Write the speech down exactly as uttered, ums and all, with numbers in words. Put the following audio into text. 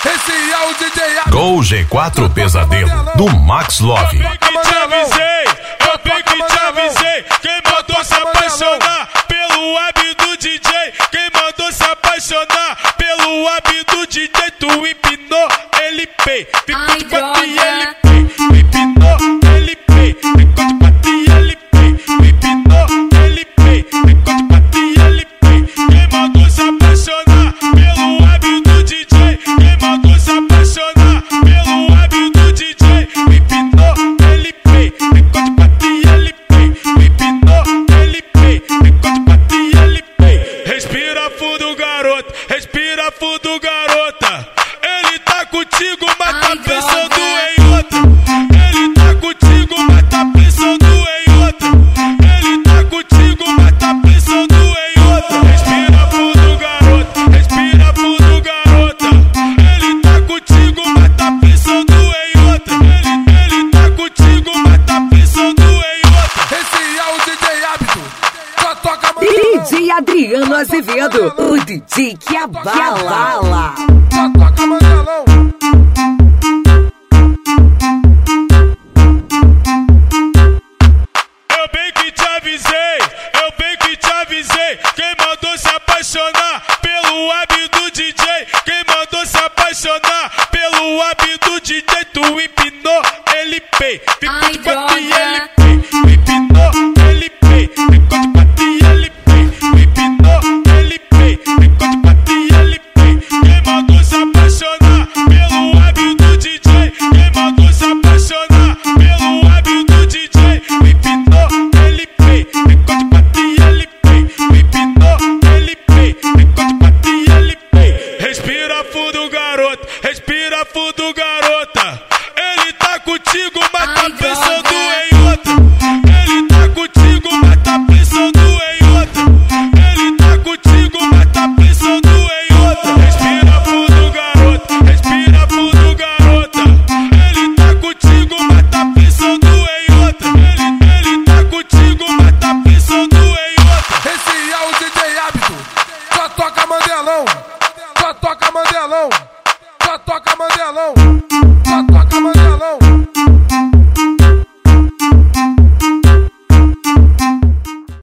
Esse é o D J Gol G quatro Pesadelo do Max Love. Eu bem que te avisei, eu bem que te avisei. Quem mandou se apaixonar pelo hábito do D J? Quem mandou se apaixonar pelo hábito do D J? Tu empinou, ele pei. Ficou de quatro e ele pei. Empinou, ele pei. Ficou de quatro e ele pei. Empinou, ele pei. Ficou de quatro e ele pei. Quem mandou se apaixonar pelo hábito do D J? Quem mandou se apaixonar pelo hábito do D J? Empinou, ele pei. Ficou de quatro e ele pei. Empinou, ele pei. Ficou de quatro e ele pei. Respira fundo, garoto. Respira fundo, garota. Ele tá contigo, mas tá pensando em outra. Ele tá contigo, mas tá pensando em outra. Ele tá contigo, mas tá pensando em outra. Respira fundo, garoto. Respira fundo, garota. Ele tá contigo, mas tá pensando em outra. Ele, ele tá contigo, mas tá pensando em outra. Esse é o D J Hábito. Só toca D J Adriano Azevedo, o D J que abala. Só toca mandelão. Eu bem que te avisei, eu bem que te avisei. Quem mandou se apaixonar pelo hábito do D J? Quem mandou se apaixonar pelo hábito do D J? Tu empinou, ele pei. Ficou de quatro e ele pei. Empinou, ele pei. Ficou de quatro e ele pei. Empinou, ele pei. Ficou de quatro e ele pei. Quem mandou se apaixonar pelo hábito do D J? Quem mandou se apaixonar pelo hábito do D J? Empinou, ele pei. Ficou de quatro e ele pei. Empinou, ele pei. Ficou de quatro e ele pei. Respira fundo, garoto. Respira fundo, garota. Ele tá contigo, mas tá pensando em outra. Ele tá contigo, mas tá pensando em outra. Ele tá contigo, mas tá pensando em outra. Respira fundo, garoto. Respira fundo, garota. Ele tá contigo, mas tá pensando em outra. Ele, ele tá contigo, mas tá pensando em outra. Esse é o D J Hábito. Só toca mandelão. Só toca mandelão. Só toca mandelão. Só toca mandelão.